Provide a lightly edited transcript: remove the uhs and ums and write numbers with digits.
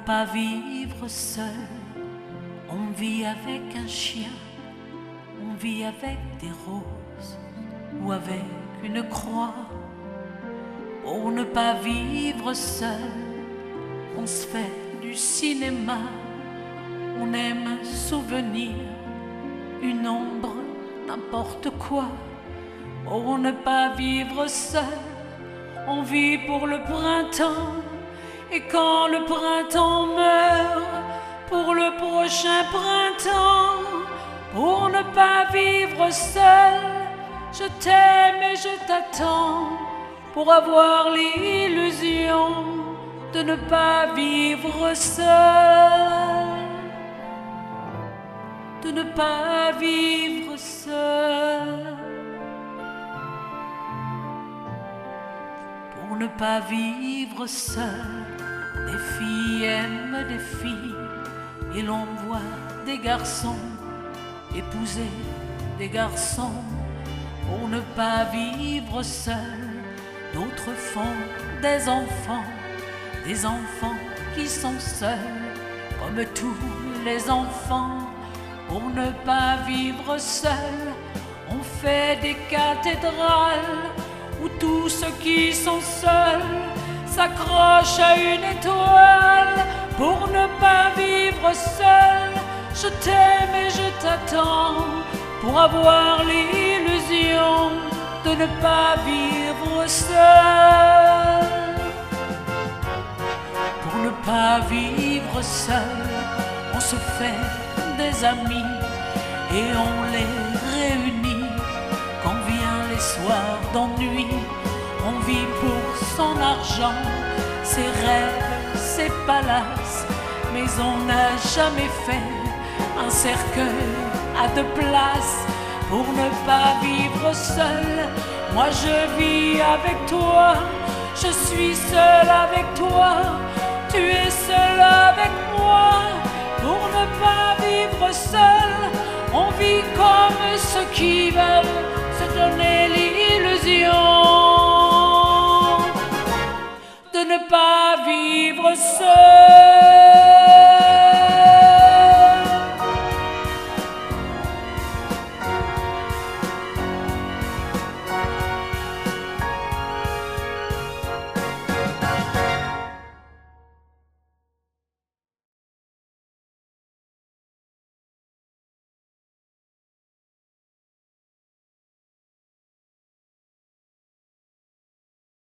pas vivre seul. On vit avec un chien, on vit avec des roses ou avec une croix. Pour ne pas vivre seul, on se fait du cinéma. On aime un souvenir, une ombre, n'importe quoi. Pour ne pas vivre seul, on vit pour le printemps. Et quand le printemps meurt, pour le prochain printemps. Pour ne pas vivre seul, je t'aime et je t'attends. Pour avoir l'illusion de ne pas vivre seul. De ne pas vivre seul. Pour ne pas vivre seul, des filles aiment des filles et l'on voit des garçons épouser des garçons. Pour ne pas vivre seul, d'autres font des enfants qui sont seuls comme tous les enfants. Pour ne pas vivre seul, on fait des cathédrales où tous ceux qui sont seuls s'accrochent à une étoile. Pour ne pas vivre seul, je t'aime et je t'attends. Pour avoir l'illusion de ne pas vivre seul. Pour ne pas vivre seul, on se fait des amis et on les réunit. Quand vient les soirs d'ennui, on vit pour son argent, ses rêves, ses palaces. Mais on n'a jamais fait un cercueil à 2 places. Pour ne pas vivre seul, moi je vis avec toi. Je suis seul avec toi, tu es seul avec moi. Pour ne pas vivre seul, on vit comme ceux qui veulent se donner l'illusion de ne pas vivre seul.